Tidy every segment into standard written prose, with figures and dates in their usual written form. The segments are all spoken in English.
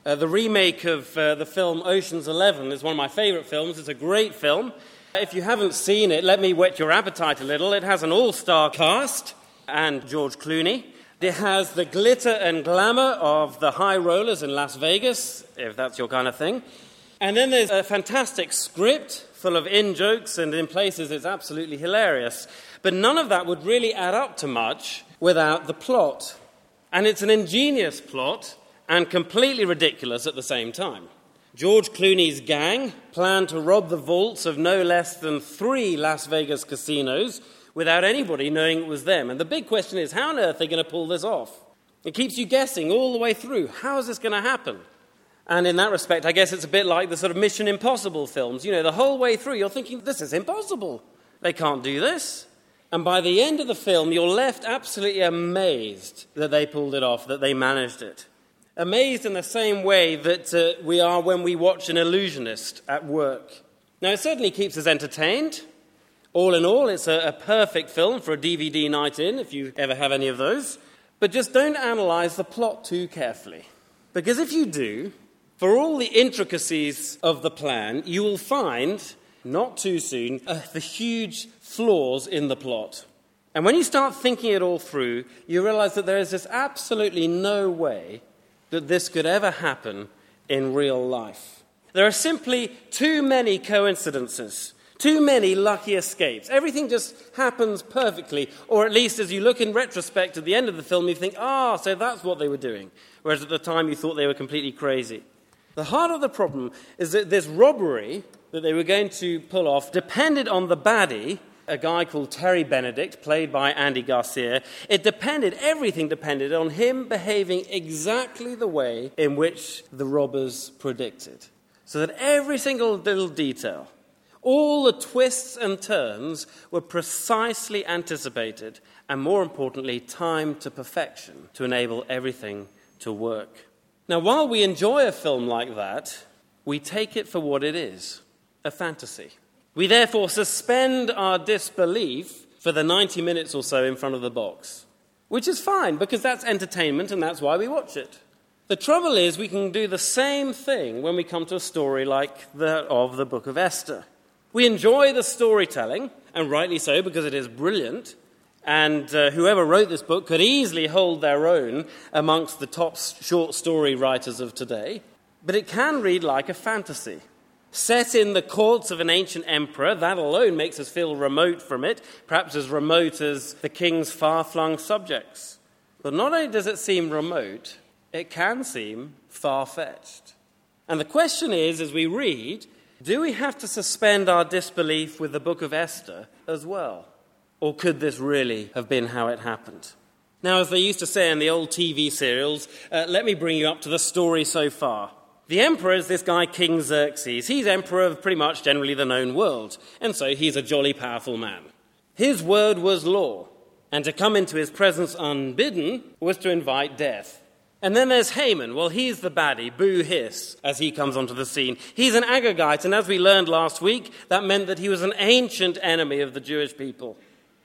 The remake of the film Ocean's 11 is one of my favourite films. It's a great film. If you haven't seen it, let me whet your appetite a little. It has an all-star cast and George Clooney. It has the glitter and glamour of the high rollers in Las Vegas, if that's your kind of thing. And then there's a fantastic script full of in-jokes, and in places it's absolutely hilarious. But none of that would really add up to much without the plot. And it's an ingenious plot and completely ridiculous at the same time. George Clooney's gang planned to rob the vaults of no less than 3 Las Vegas casinos without anybody knowing it was them. And the big question is, how on earth are they going to pull this off? It keeps you guessing all the way through. How is this going to happen? And in that respect, I guess it's a bit like the sort of Mission Impossible films. You know, the whole way through, you're thinking, this is impossible. They can't do this. And by the end of the film, you're left absolutely amazed that they pulled it off, that they managed it. Amazed in the same way that we are when we watch an illusionist at work. Now, it certainly keeps us entertained. All in all, it's a perfect film for a DVD night in, if you ever have any of those. But just don't analyse the plot too carefully. Because if you do, for all the intricacies of the plan, you will find, not too soon, the huge flaws in the plot. And when you start thinking it all through, you realise that there is just absolutely no way that this could ever happen in real life. There are simply too many coincidences, too many lucky escapes. Everything just happens perfectly, or at least as you look in retrospect at the end of the film, you think, so that's what they were doing, whereas at the time you thought they were completely crazy. The heart of the problem is that this robbery that they were going to pull off depended on the baddie, a guy called Terry Benedict, played by Andy Garcia. Everything depended on him behaving exactly the way in which the robbers predicted. So that every single little detail, all the twists and turns were precisely anticipated and, more importantly, timed to perfection to enable everything to work. Now, while we enjoy a film like that, we take it for what it is, a fantasy. We therefore suspend our disbelief for the 90 minutes or so in front of the box, which is fine because that's entertainment and that's why we watch it. The trouble is we can do the same thing when we come to a story like that of the Book of Esther. We enjoy the storytelling, and rightly so because it is brilliant, and whoever wrote this book could easily hold their own amongst the top short story writers of today, but it can read like a fantasy. Set in the courts of an ancient emperor, that alone makes us feel remote from it, perhaps as remote as the king's far-flung subjects. But not only does it seem remote, it can seem far-fetched. And the question is, as we read, do we have to suspend our disbelief with the Book of Esther as well? Or could this really have been how it happened? Now, as they used to say in the old TV serials, let me bring you up to the story so far. The emperor is this guy, King Xerxes. He's emperor of pretty much generally the known world, and so he's a jolly powerful man. His word was law, and to come into his presence unbidden was to invite death. And then there's Haman. Well, he's the baddie, boo hiss, as he comes onto the scene. He's an Agagite, and as we learned last week, that meant that he was an ancient enemy of the Jewish people.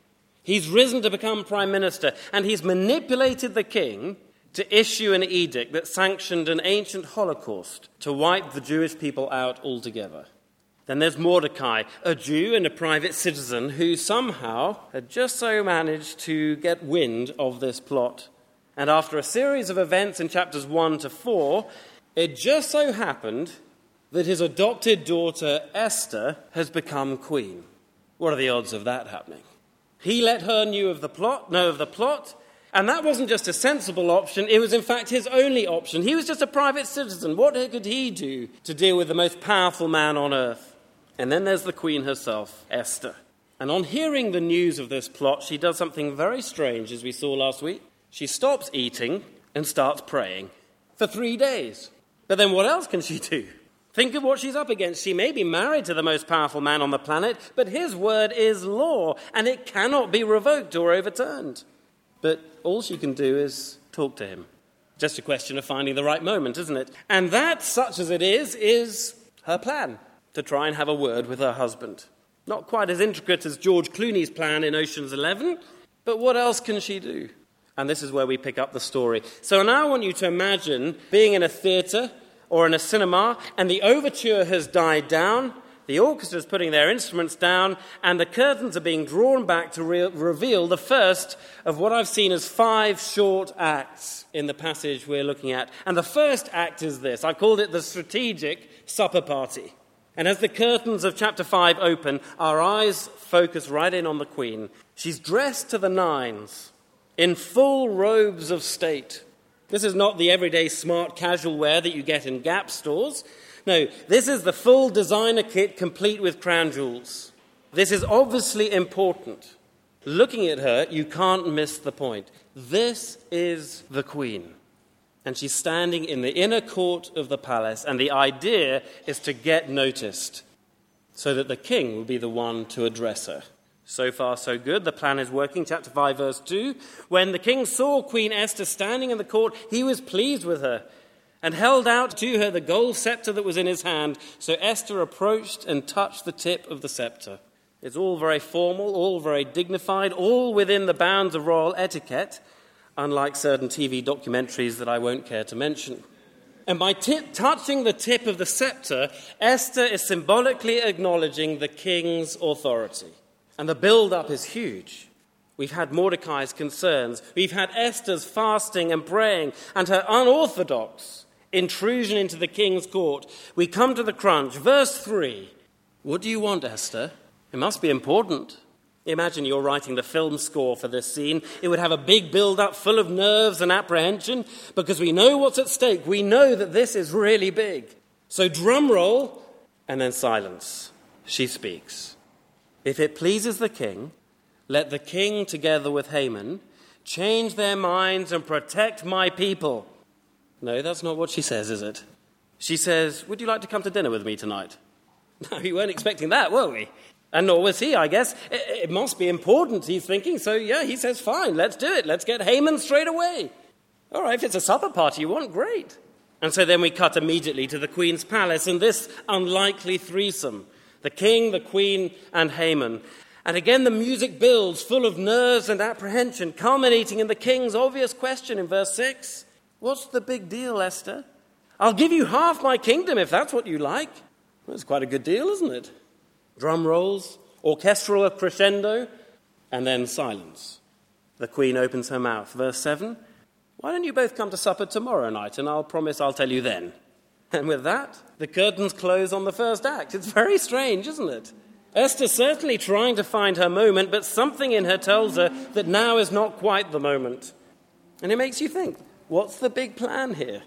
He's risen to become prime minister, and he's manipulated the king to issue an edict that sanctioned an ancient Holocaust to wipe the Jewish people out altogether. Then there's Mordecai, a Jew and a private citizen who somehow had just so managed to get wind of this plot. And after a series of events in chapters 1 to 4, it just so happened that his adopted daughter Esther has become queen. What are the odds of that happening? He let her know of the plot, and that wasn't just a sensible option, it was in fact his only option. He was just a private citizen. What could he do to deal with the most powerful man on earth? And then there's the queen herself, Esther. And on hearing the news of this plot, she does something very strange, as we saw last week. She stops eating and starts praying for 3 days. But then what else can she do? Think of what she's up against. She may be married to the most powerful man on the planet, but his word is law, and it cannot be revoked or overturned. But all she can do is talk to him. Just a question of finding the right moment, isn't it? And that, such as it is her plan, to try and have a word with her husband. Not quite as intricate as George Clooney's plan in Ocean's 11, but what else can she do? And this is where we pick up the story. So now I want you to imagine being in a theatre or in a cinema, and the overture has died down, the orchestra's putting their instruments down, and the curtains are being drawn back to reveal the first of what I've seen as 5 short acts in the passage we're looking at. And the first act is this. I called it the strategic supper party. And as the curtains of chapter 5 open, our eyes focus right in on the Queen. She's dressed to the nines, in full robes of state. This is not the everyday smart casual wear that you get in Gap stores. No, this is the full designer kit complete with crown jewels. This is obviously important. Looking at her, you can't miss the point. This is the Queen. And she's standing in the inner court of the palace, and the idea is to get noticed so that the king will be the one to address her. So far, so good. The plan is working. Chapter 5, verse 2. When the king saw Queen Esther standing in the court, he was pleased with her and held out to her the gold scepter that was in his hand. So Esther approached and touched the tip of the scepter. It's all very formal, all very dignified, all within the bounds of royal etiquette, unlike certain TV documentaries that I won't care to mention. And by touching the tip of the scepter, Esther is symbolically acknowledging the king's authority. And the build-up is huge. We've had Mordecai's concerns. We've had Esther's fasting and praying and her unorthodox intrusion into the king's court. We come to the crunch. Verse 3. What do you want, Esther? It must be important. Imagine you're writing the film score for this scene. It would have a big build-up full of nerves and apprehension because we know what's at stake. We know that this is really big. So drum roll and then silence. She speaks. If it pleases the king, let the king together with Haman change their minds and protect my people. No, that's not what she says, is it? She says, would you like to come to dinner with me tonight? No, we weren't expecting that, were we? And nor was he, I guess. It must be important, he's thinking. So, yeah, he says, fine, let's do it. Let's get Haman straight away. All right, if it's a supper party you want, great. And so then we cut immediately to the Queen's palace and this unlikely threesome. The king, the Queen, and Haman. And again the music builds, full of nerves and apprehension, culminating in the king's obvious question in verse 6. What's the big deal, Esther? I'll give you half my kingdom if that's what you like. Well, it's quite a good deal, isn't it? Drum rolls, orchestral crescendo, and then silence. The Queen opens her mouth. Verse 7, why don't you both come to supper tomorrow night, and I'll promise I'll tell you then. And with that, the curtains close on the first act. It's very strange, isn't it? Esther's certainly trying to find her moment, but something in her tells her that now is not quite the moment. And it makes you think, what's the big plan here?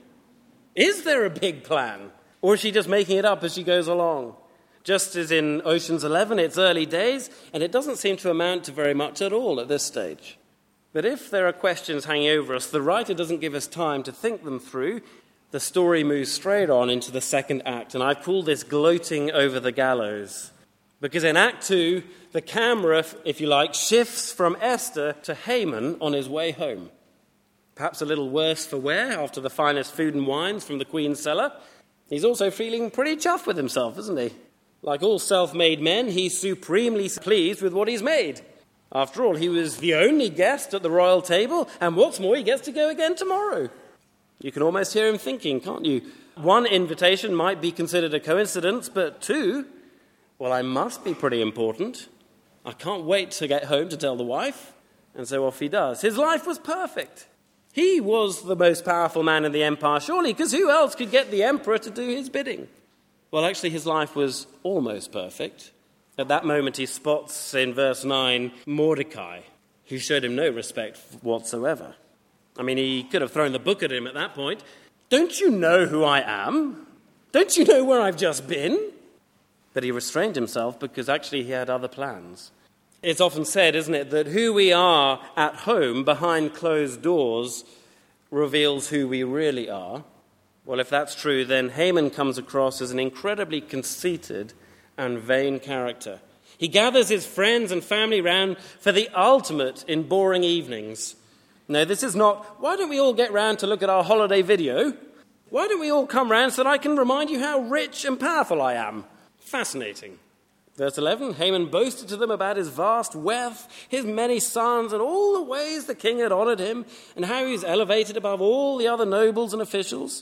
Is there a big plan? Or is she just making it up as she goes along? Just as in Ocean's 11, it's early days, and it doesn't seem to amount to very much at all at this stage. But if there are questions hanging over us, the writer doesn't give us time to think them through. The story moves straight on into the second act, and I've called this gloating over the gallows. Because in Act 2, the camera, if you like, shifts from Esther to Haman on his way home. Perhaps a little worse for wear after the finest food and wines from the Queen's cellar. He's also feeling pretty chuffed with himself, isn't he? Like all self-made men, he's supremely pleased with what he's made. After all, he was the only guest at the royal table, and what's more, he gets to go again tomorrow. You can almost hear him thinking, can't you? 1 invitation might be considered a coincidence, but 2, well, I must be pretty important. I can't wait to get home to tell the wife. And so off he does. His life was perfect. He was the most powerful man in the empire, surely, because who else could get the emperor to do his bidding? Well, actually, his life was almost perfect. At that moment, he spots in verse 9 Mordecai, who showed him no respect whatsoever. I mean, he could have thrown the book at him at that point. Don't you know who I am? Don't you know where I've just been? But he restrained himself because actually he had other plans. It's often said, isn't it, that who we are at home behind closed doors reveals who we really are. Well, if that's true, then Haman comes across as an incredibly conceited and vain character. He gathers his friends and family round for the ultimate in boring evenings. No, this is not, why don't we all get round to look at our holiday video? Why don't we all come round so that I can remind you how rich and powerful I am? Fascinating. Verse 11, Haman boasted to them about his vast wealth, his many sons, and all the ways the king had honored him, and how he was elevated above all the other nobles and officials.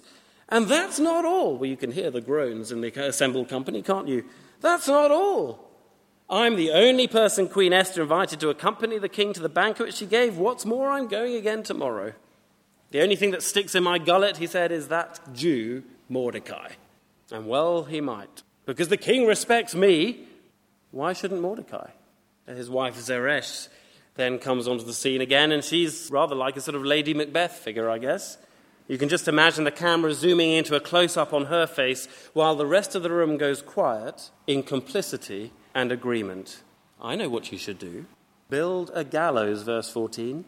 And that's not all. Well, you can hear the groans in the assembled company, can't you? That's not all. I'm the only person Queen Esther invited to accompany the king to the banquet she gave. What's more, I'm going again tomorrow. The only thing that sticks in my gullet, he said, is that Jew, Mordecai. And well, he might. Because the king respects me, why shouldn't Mordecai? His wife Zeresh then comes onto the scene again, and she's rather like a sort of Lady Macbeth figure, I guess. You can just imagine the camera zooming into a close-up on her face while the rest of the room goes quiet in complicity and agreement. I know what you should do. Build a gallows, verse 14,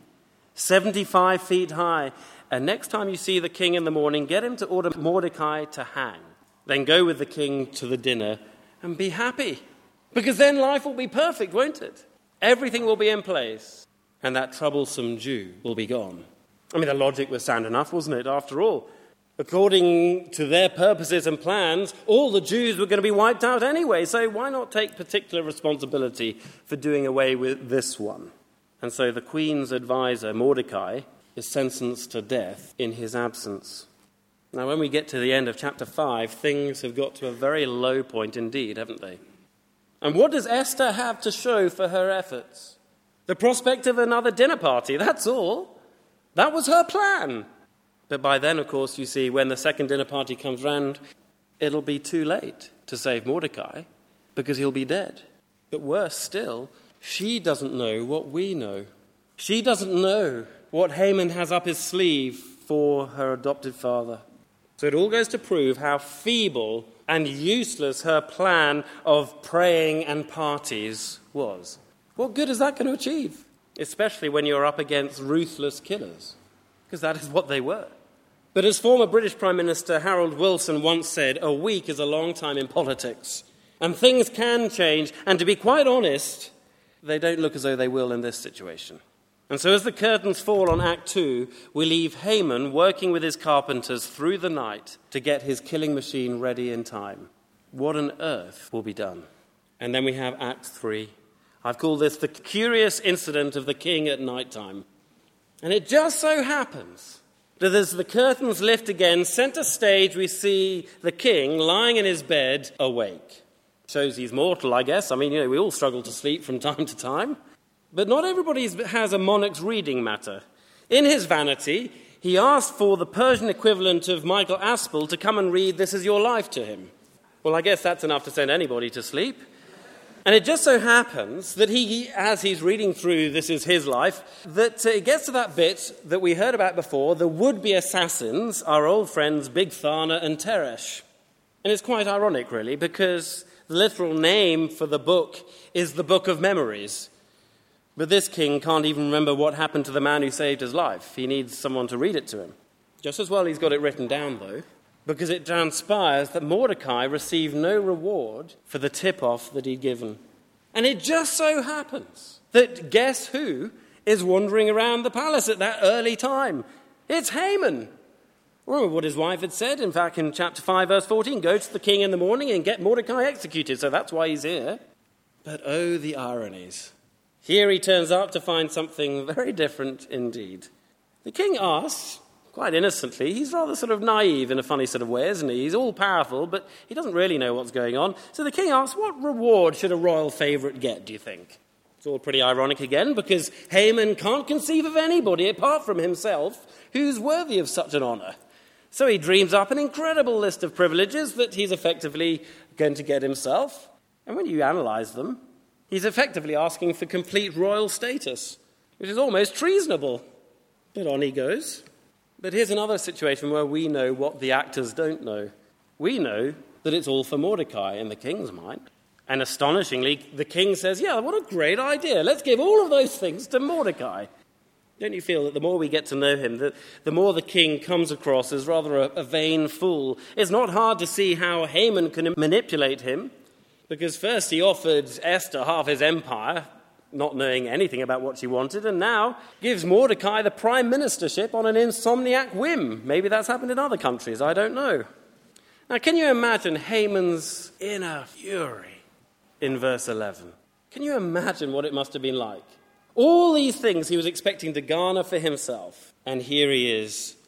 75 feet high, and next time you see the king in the morning, get him to order Mordecai to hang. Then go with the king to the dinner and be happy. Because then life will be perfect, won't it? Everything will be in place, and that troublesome Jew will be gone. I mean, the logic was sound enough, wasn't it, after all? According to their purposes and plans, all the Jews were going to be wiped out anyway, so why not take particular responsibility for doing away with this one? And so the queen's advisor, Mordecai, is sentenced to death in his absence. Now, when we get to the end of chapter 5, things have got to a very low point indeed, haven't they? And what does Esther have to show for her efforts? The prospect of another dinner party, that's all. That was her plan. But by then, of course, you see, when the second dinner party comes round, it'll be too late to save Mordecai because he'll be dead. But worse still, she doesn't know what we know. She doesn't know what Haman has up his sleeve for her adopted father. So it all goes to prove how feeble and useless her plan of praying and parties was. What good is that going to achieve? Especially when you're up against ruthless killers, because that is what they were. But as former British Prime Minister Harold Wilson once said, a week is a long time in politics, and things can change, and to be quite honest, they don't look as though they will in this situation. And so as the curtains fall on Act 2, we leave Haman working with his carpenters through the night to get his killing machine ready in time. What on earth will be done? And then we have Act 3. I've called this the curious incident of the king at night time. And it just so happens that as the curtains lift again, center stage, we see the king lying in his bed awake. Shows he's mortal, I guess. I mean, we all struggle to sleep from time to time. But not everybody has a monarch's reading matter. In his vanity, he asked for the Persian equivalent of Michael Aspel to come and read This Is Your Life to him. Well, I guess that's enough to send anybody to sleep. And it just so happens that he, as he's reading through This Is His Life, that it gets to that bit that we heard about before, the would-be assassins, our old friends Bigthana and Teresh. And it's quite ironic, really, because the literal name for the book is the Book of Memories. But this king can't even remember what happened to the man who saved his life. He needs someone to read it to him. Just as well he's got it written down, though, because it transpires that Mordecai received no reward for the tip-off that he'd given. And it just so happens that guess who is wandering around the palace at that early time? It's Haman. Remember what his wife had said, in fact, in chapter 5, verse 14, go to the king in the morning and get Mordecai executed. So that's why he's here. But oh, the ironies. Here he turns up to find something very different indeed. The king asks, quite innocently, he's rather sort of naive in a funny sort of way, isn't he? He's all-powerful, but he doesn't really know what's going on. So the king asks, what reward should a royal favourite get, do you think? It's all pretty ironic again, because Haman can't conceive of anybody, apart from himself, who's worthy of such an honour. So he dreams up an incredible list of privileges that he's effectively going to get himself. And when you analyse them, he's effectively asking for complete royal status, which is almost treasonable. But on he goes. But here's another situation where we know what the actors don't know. We know that it's all for Mordecai in the king's mind. And astonishingly, the king says, yeah, what a great idea. Let's give all of those things to Mordecai. Don't you feel that the more we get to know him, the more the king comes across as rather a vain fool? It's not hard to see how Haman can manipulate him, because first he offered Esther half his empire, not knowing anything about what she wanted, and now gives Mordecai the prime ministership on an insomniac whim. Maybe that's happened in other countries, I don't know. Now, can you imagine Haman's inner fury in verse 11? Can you imagine what it must have been like? All these things he was expecting to garner for himself, and here he is,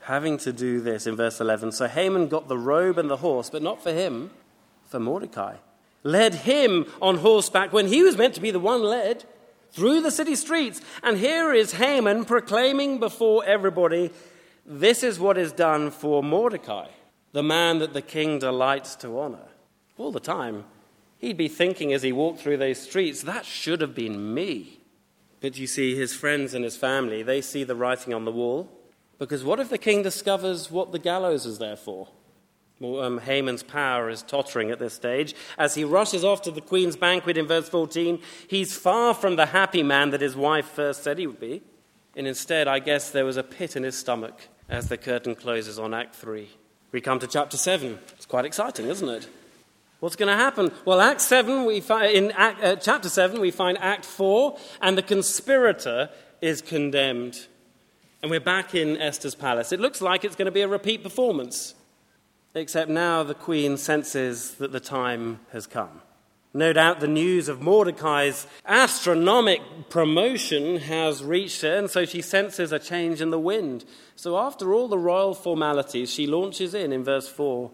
having to do this in verse 11. So Haman got the robe and the horse, but not for him, for Mordecai. Led him on horseback when he was meant to be the one led through the city streets. And here is Haman proclaiming before everybody, this is what is done for Mordecai, the man that the king delights to honor. All the time, he'd be thinking as he walked through those streets, that should have been me. But you see, his friends and his family, they see the writing on the wall. Because what if the king discovers what the gallows is there for? Well, Haman's power is tottering at this stage. As he rushes off to the queen's banquet in verse 14, he's far from the happy man that his wife first said he would be. And instead, I guess there was a pit in his stomach as the curtain closes on Act 3. We come to chapter 7. It's quite exciting, isn't it? What's going to happen? Well, chapter 7, we find Act 4, and the conspirator is condemned. And we're back in Esther's palace. It looks like it's going to be a repeat performance. Except now the queen senses that the time has come. No doubt the news of Mordecai's astronomical promotion has reached her, and so she senses a change in the wind. So after all the royal formalities, she launches in verse 4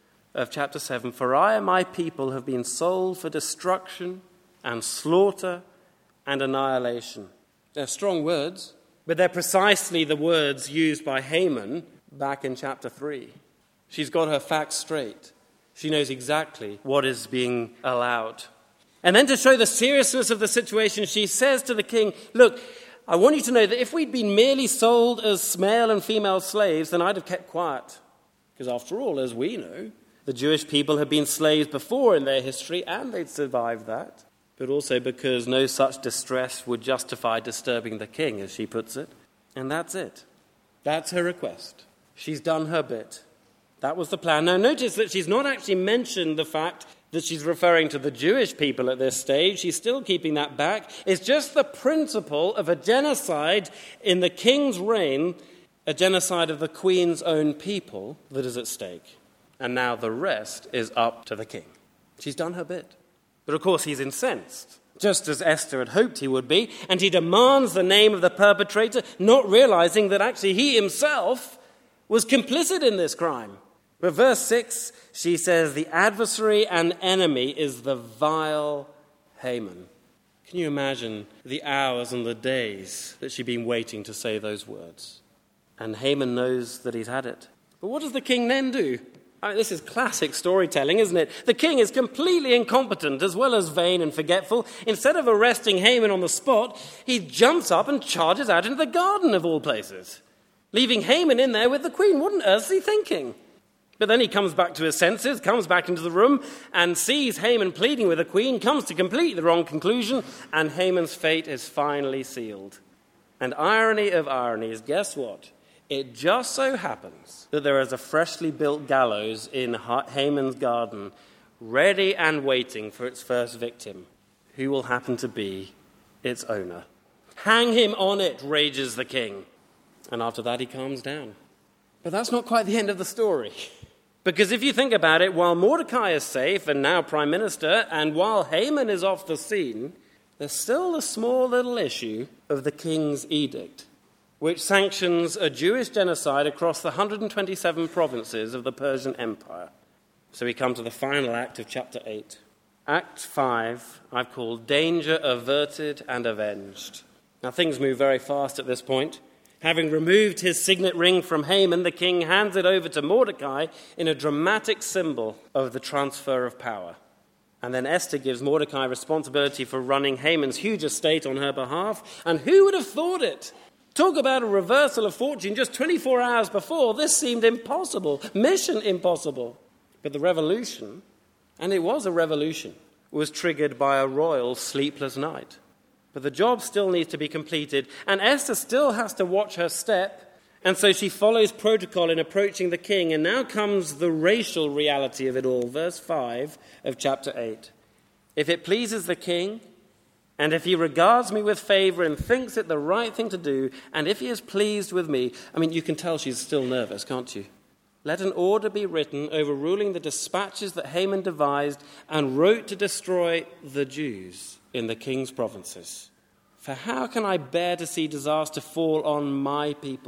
of chapter 7. For I and my people have been sold for destruction and slaughter and annihilation. They're strong words, but they're precisely the words used by Haman back in chapter 3. She's got her facts straight. She knows exactly what is being allowed. And then to show the seriousness of the situation, she says to the king, look, I want you to know that if we'd been merely sold as male and female slaves, then I'd have kept quiet. Because after all, as we know, the Jewish people had been slaves before in their history, and they'd survived that. But also because no such distress would justify disturbing the king, as she puts it. And that's it. That's her request. She's done her bit. That was the plan. Now notice that she's not actually mentioned the fact that she's referring to the Jewish people at this stage. She's still keeping that back. It's just the principle of a genocide in the king's reign, a genocide of the queen's own people that is at stake. And now the rest is up to the king. She's done her bit. But of course he's incensed, just as Esther had hoped he would be, and he demands the name of the perpetrator, not realizing that actually he himself was complicit in this crime. But verse 6, she says, the adversary and enemy is the vile Haman. Can you imagine the hours and the days that she'd been waiting to say those words? And Haman knows that he's had it. But what does the king then do? I mean, this is classic storytelling, isn't it? The king is completely incompetent as well as vain and forgetful. Instead of arresting Haman on the spot, he jumps up and charges out into the garden of all places, leaving Haman in there with the queen. What on earth is he thinking? But then he comes back to his senses, comes back into the room, and sees Haman pleading with the queen, comes to completely the wrong conclusion, and Haman's fate is finally sealed. And irony of ironies, guess what? It just so happens that there is a freshly built gallows in Haman's garden, ready and waiting for its first victim, who will happen to be its owner. Hang him on it, rages the king. And after that, he calms down. But that's not quite the end of the story. Because if you think about it, while Mordecai is safe and now prime minister, and while Haman is off the scene, there's still a small little issue of the king's edict, which sanctions a Jewish genocide across the 127 provinces of the Persian Empire. So we come to the final act of chapter 8. Act 5, I've called Danger Averted and Avenged. Now things move very fast at this point. Having removed his signet ring from Haman, the king hands it over to Mordecai in a dramatic symbol of the transfer of power. And then Esther gives Mordecai responsibility for running Haman's huge estate on her behalf. And who would have thought it? Talk about a reversal of fortune. Just 24 hours before, this seemed impossible, mission impossible. But the revolution, and it was a revolution, was triggered by a royal sleepless night. But the job still needs to be completed, and Esther still has to watch her step, and so she follows protocol in approaching the king. And now comes the racial reality of it all, verse 5 of chapter 8. If it pleases the king, and if he regards me with favor and thinks it the right thing to do, and if he is pleased with me, I mean, you can tell she's still nervous, can't you? Let an order be written overruling the dispatches that Haman devised and wrote to destroy the Jews in the king's provinces. For how can I bear to see disaster fall on my people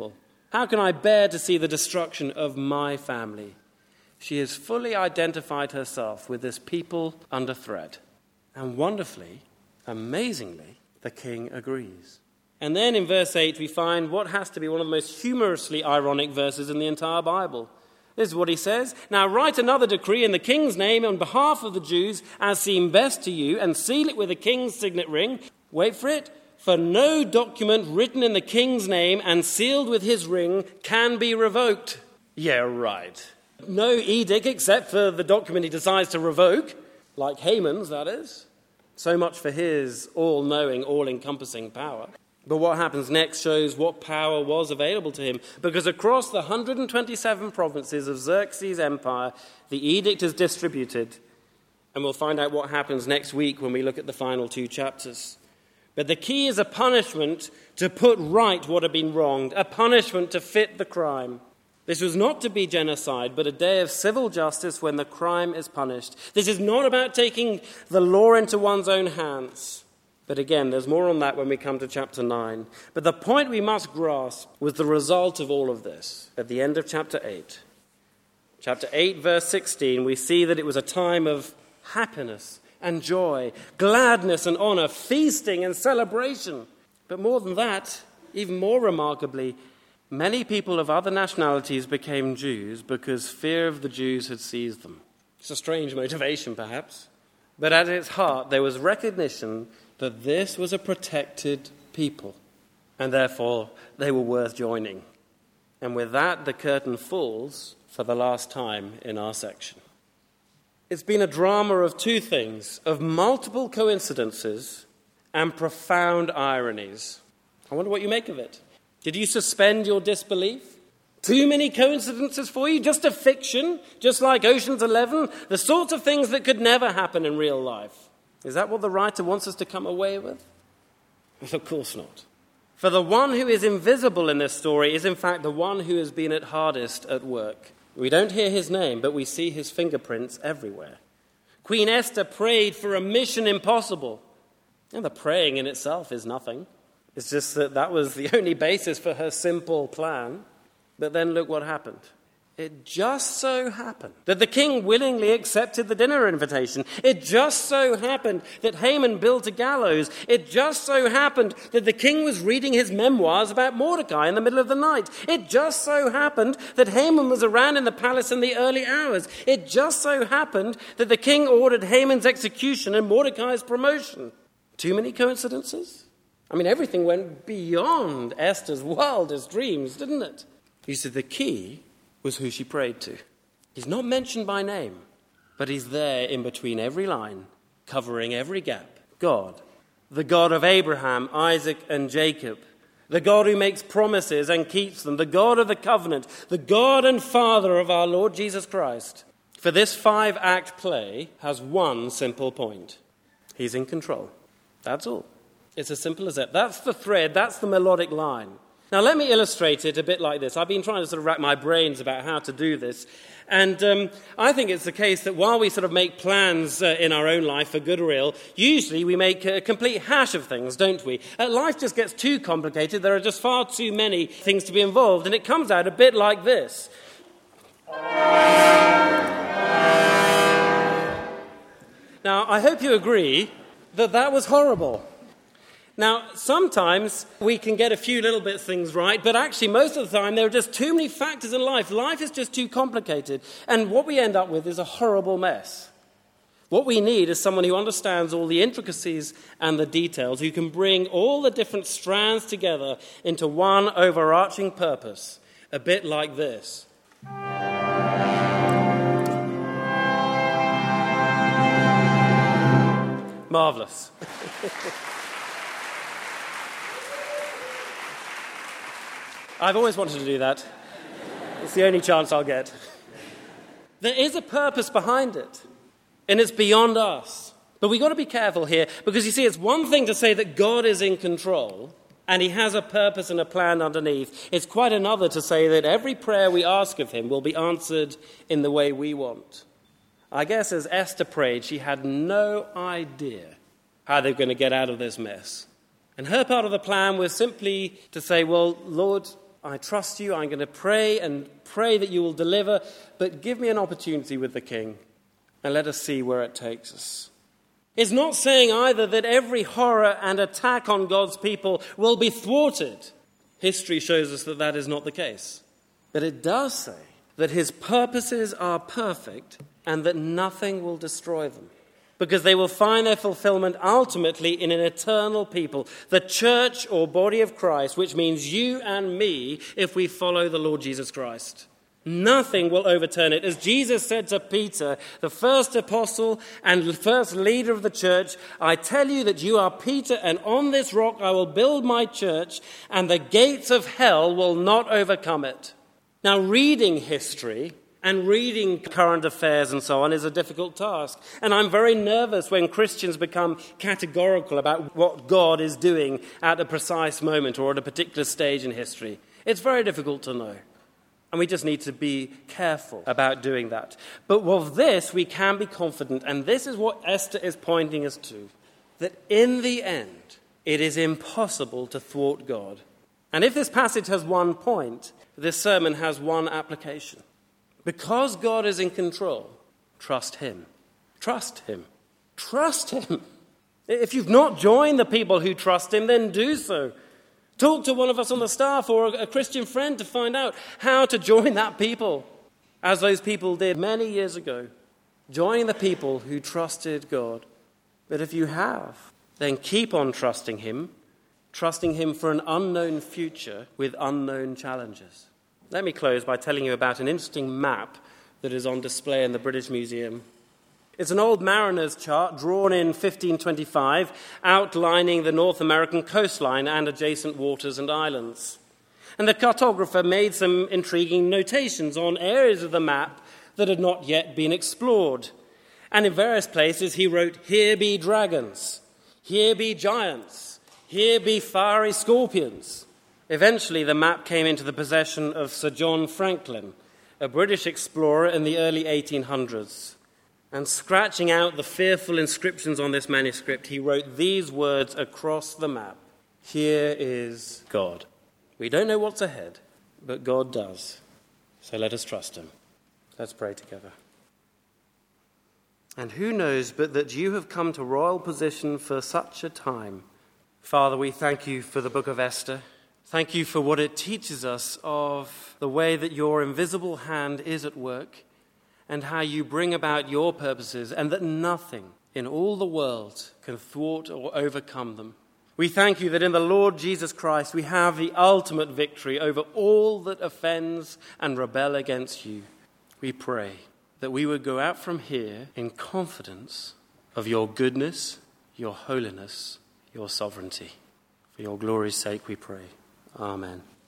How can I bear to see the destruction of my family? She has fully identified herself with this people under threat. And wonderfully, amazingly, the king agrees. And then in verse 8 we find what has to be one of the most humorously ironic verses in the entire Bible. This is what he says. Now write another decree in the king's name on behalf of the Jews as seem best to you, and seal it with the king's signet ring. Wait for it. For no document written in the king's name and sealed with his ring can be revoked. Yeah, right. No edict except for the document he decides to revoke, like Haman's, that is. So much for his all-knowing, all-encompassing power. But what happens next shows what power was available to him, because across the 127 provinces of Xerxes' empire, the edict is distributed, and we'll find out what happens next week when we look at the final 2 chapters. But the key is a punishment to put right what had been wronged, a punishment to fit the crime. This was not to be genocide, but a day of civil justice when the crime is punished. This is not about taking the law into one's own hands. But again, there's more on that when we come to chapter 9. But the point we must grasp was the result of all of this at the end of chapter 8. Chapter 8, verse 16, we see that it was a time of happiness and joy, gladness and honor, feasting and celebration. But more than that, even more remarkably, many people of other nationalities became Jews because fear of the Jews had seized them. It's a strange motivation, perhaps. But at its heart, there was recognition that this was a protected people, and therefore they were worth joining. And with that, the curtain falls for the last time in our section. It's been a drama of 2 things, of multiple coincidences and profound ironies. I wonder what you make of it. Did you suspend your disbelief? Too many coincidences for you? Just a fiction? Just like Ocean's 11? The sorts of things that could never happen in real life. Is that what the writer wants us to come away with? Well, of course not. For the one who is invisible in this story is in fact the one who has been at hardest at work. We don't hear his name, but we see his fingerprints everywhere. Queen Esther prayed for a mission impossible. And the praying in itself is nothing. It's just that was the only basis for her simple plan. But then look what happened. It just so happened that the king willingly accepted the dinner invitation. It just so happened that Haman built a gallows. It just so happened that the king was reading his memoirs about Mordecai in the middle of the night. It just so happened that Haman was around in the palace in the early hours. It just so happened that the king ordered Haman's execution and Mordecai's promotion. Too many coincidences? I mean, everything went beyond Esther's wildest dreams, didn't it? You see, the key was who she prayed to. He's not mentioned by name, but he's there in between every line, covering every gap. God, the God of Abraham, Isaac, and Jacob, the God who makes promises and keeps them, the God of the covenant, the God and Father of our Lord Jesus Christ. For this 5-act play has one simple point. He's in control. That's all. It's as simple as that. That's the thread, that's the melodic line. Now, let me illustrate it a bit like this. I've been trying to sort of rack my brains about how to do this. And I think it's the case that while we sort of make plans in our own life, for good or ill, usually we make a complete hash of things, don't we? Life just gets too complicated. There are just far too many things to be involved. And it comes out a bit like this. Now, I hope you agree that that was horrible. Now, sometimes we can get a few little bit things right, but actually most of the time there are just too many factors in life. Life is just too complicated, and what we end up with is a horrible mess. What we need is someone who understands all the intricacies and the details, who can bring all the different strands together into one overarching purpose, a bit like this. Marvelous. I've always wanted to do that. It's the only chance I'll get. There is a purpose behind it, and it's beyond us. But we've got to be careful here, because you see, it's one thing to say that God is in control, and he has a purpose and a plan underneath. It's quite another to say that every prayer we ask of him will be answered in the way we want. I guess as Esther prayed, she had no idea how they were going to get out of this mess. And her part of the plan was simply to say, well, Lord, I trust you. I'm going to pray and pray that you will deliver, but give me an opportunity with the king and let us see where it takes us. It's not saying either that every horror and attack on God's people will be thwarted. History shows us that that is not the case. But it does say that his purposes are perfect and that nothing will destroy them, because they will find their fulfillment ultimately in an eternal people, the church or body of Christ, which means you and me if we follow the Lord Jesus Christ. Nothing will overturn it. As Jesus said to Peter, the first apostle and the first leader of the church, I tell you that you are Peter, and on this rock I will build my church, and the gates of hell will not overcome it. Now, reading history and reading current affairs and so on is a difficult task. And I'm very nervous when Christians become categorical about what God is doing at a precise moment or at a particular stage in history. It's very difficult to know. And we just need to be careful about doing that. But with this, we can be confident, and this is what Esther is pointing us to, that in the end, it is impossible to thwart God. And if this passage has one point, this sermon has one application. Because God is in control, trust him. Trust him. Trust him. If you've not joined the people who trust him, then do so. Talk to one of us on the staff or a Christian friend to find out how to join that people, as those people did many years ago, joining the people who trusted God. But if you have, then keep on trusting him for an unknown future with unknown challenges. Let me close by telling you about an interesting map that is on display in the British Museum. It's an old mariner's chart drawn in 1525, outlining the North American coastline and adjacent waters and islands. And the cartographer made some intriguing notations on areas of the map that had not yet been explored. And in various places he wrote, "Here be dragons, here be giants, here be fiery scorpions." Eventually the map came into the possession of Sir John Franklin, a British explorer in the early 1800s. And scratching out the fearful inscriptions on this manuscript, he wrote these words across the map: "Here is God." We don't know what's ahead, but God does. So let us trust him. Let's pray together. And who knows but that you have come to royal position for such a time. Father, we thank you for the book of Esther. Thank you for what it teaches us of the way that your invisible hand is at work, and how you bring about your purposes, and that nothing in all the world can thwart or overcome them. We thank you that in the Lord Jesus Christ we have the ultimate victory over all that offends and rebel against you. We pray that we would go out from here in confidence of your goodness, your holiness, your sovereignty. For your glory's sake we pray. Amen.